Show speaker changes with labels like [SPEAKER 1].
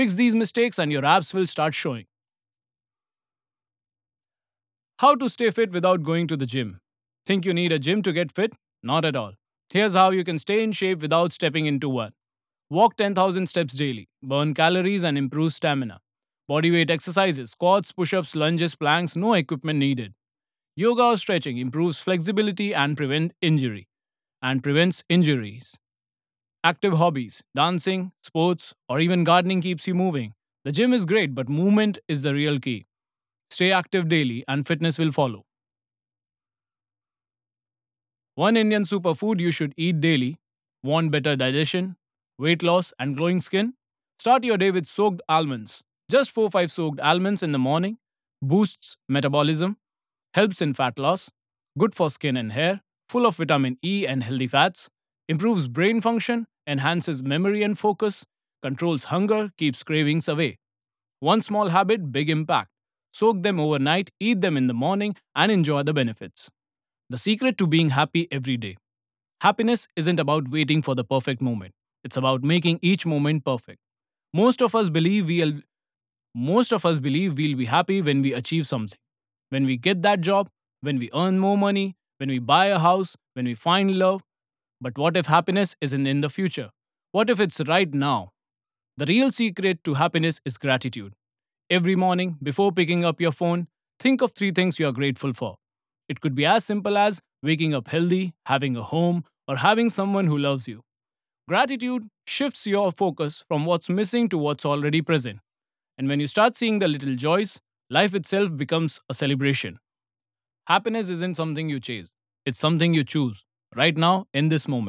[SPEAKER 1] Fix these mistakes and your abs will start showing. How to stay fit without going to the gym? Think you need a gym to get fit? Not at all. Here's how you can stay in shape without stepping into one. Walk 10,000 steps daily, burn calories, and improve stamina. Bodyweight exercises, squats, push ups, lunges, planks, no equipment needed. Yoga or stretching improves flexibility and prevents injuries. Active hobbies, dancing, sports, or even gardening keeps you moving. The gym is great, but movement is the real key. Stay active daily and fitness will follow. One Indian superfood you should eat daily. Want better digestion, weight loss, and glowing skin? Start your day with soaked almonds. Just 4 5 soaked almonds in the morning boosts metabolism, helps in fat loss, good for skin and hair, full of vitamin E and healthy fats, improves brain function, enhances memory and focus, controls hunger, keeps cravings away. One small habit, big impact. Soak them overnight, eat them in the morning, and enjoy the benefits. The secret to being happy every day. Happiness isn't about waiting for the perfect moment. It's about making each moment perfect. Most of us believe we'll Most of us believe we'll be happy when we achieve something. When we get that job, when we earn more money, when we buy a house, when we find love. But what if happiness isn't in the future? What if it's right now? The real secret to happiness is gratitude. Every morning, before picking up your phone, think of three things you are grateful for. It could be as simple as waking up healthy, having a home, or having someone who loves you. Gratitude shifts your focus from what's missing to what's already present. And when you start seeing the little joys, life itself becomes a celebration. Happiness isn't something you chase, it's something you choose right now in this moment.